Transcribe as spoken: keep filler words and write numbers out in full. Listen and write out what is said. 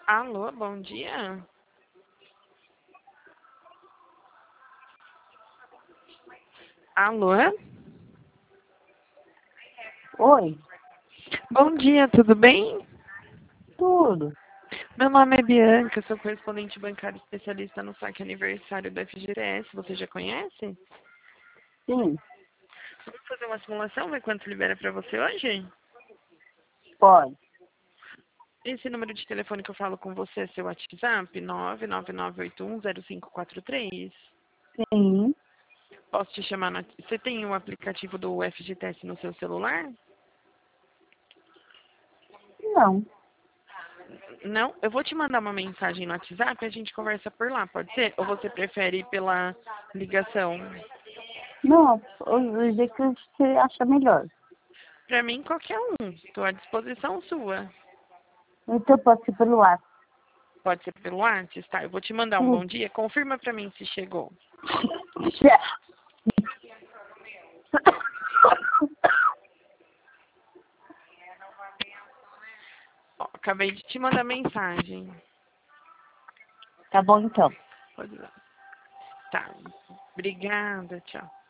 Alô, bom dia. Alô? Oi, Bom dia, tudo bem? tudo. Meu nome é Bianca, sou correspondente bancário especialista no saque aniversário do F G T S. Você já conhece? Sim, Vamos fazer uma simulação, ver quanto libera para você hoje? pode. Esse número de telefone que eu falo com você é seu WhatsApp? nove nove nove oito um zero cinco quatro três. Sim, Posso te chamar no... Você tem o aplicativo do F G T S no seu celular? não. Não? Eu vou te mandar uma mensagem no WhatsApp e a gente conversa por lá, pode ser? Ou você prefere ir pela ligação? Não, o jeito que você acha melhor. Pra mim, qualquer um. Estou à disposição sua. Então pode ser pelo ar. Pode ser pelo WhatsApp, tá? Eu vou te mandar um Sim. bom dia. Confirma pra mim se chegou. Ó, acabei de te mandar mensagem. Tá bom então. Pode ir lá. Tá. Obrigada, tchau.